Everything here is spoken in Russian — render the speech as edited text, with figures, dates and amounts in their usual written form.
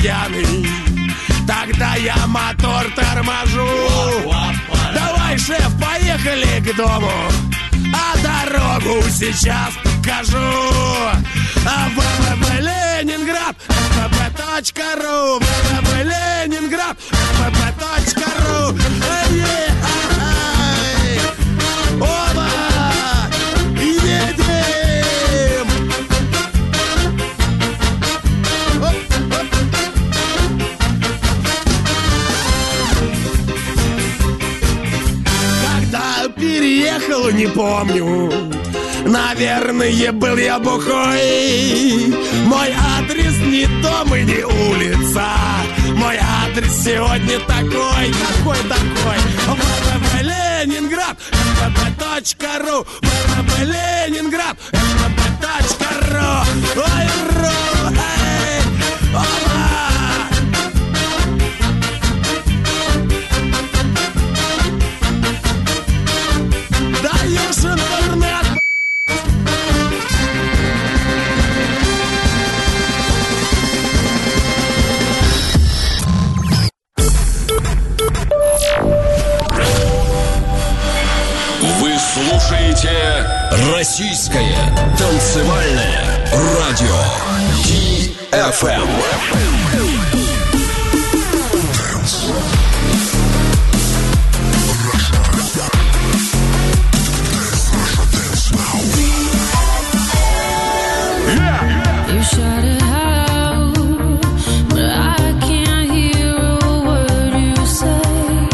пьяный, тогда я мотор торможу. Давай, шеф, поехали к дому, а дорогу сейчас покажу. ВВП Ленинград, ВВП.ру, ВВП Ленинград, ВВП.ру. Оба! Едем! Когда переехал, не помню, наверное, был я бухой. Мой адрес не дом и не улица. Мой адрес сегодня такой. Какой такой? ВВП Ленинград, ВВП.ру, ВВП Ленинград, ВВП.ру. Ой, ру, эй, оба! Даешь интернет. Вы слушаете российское танцевальное радио DFM.